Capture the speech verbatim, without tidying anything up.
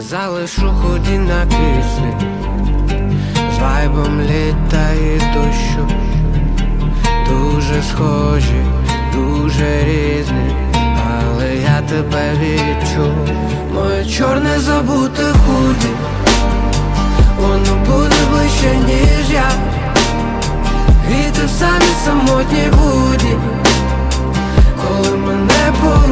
залишу худі на кислі, з вайбом літа і дощу. Дуже схожі, дуже різні, але я тебе відчув. Моє чорне забуте худі, воно буде ближче, ніж я. Вітер в самі самотні буді, коли мене по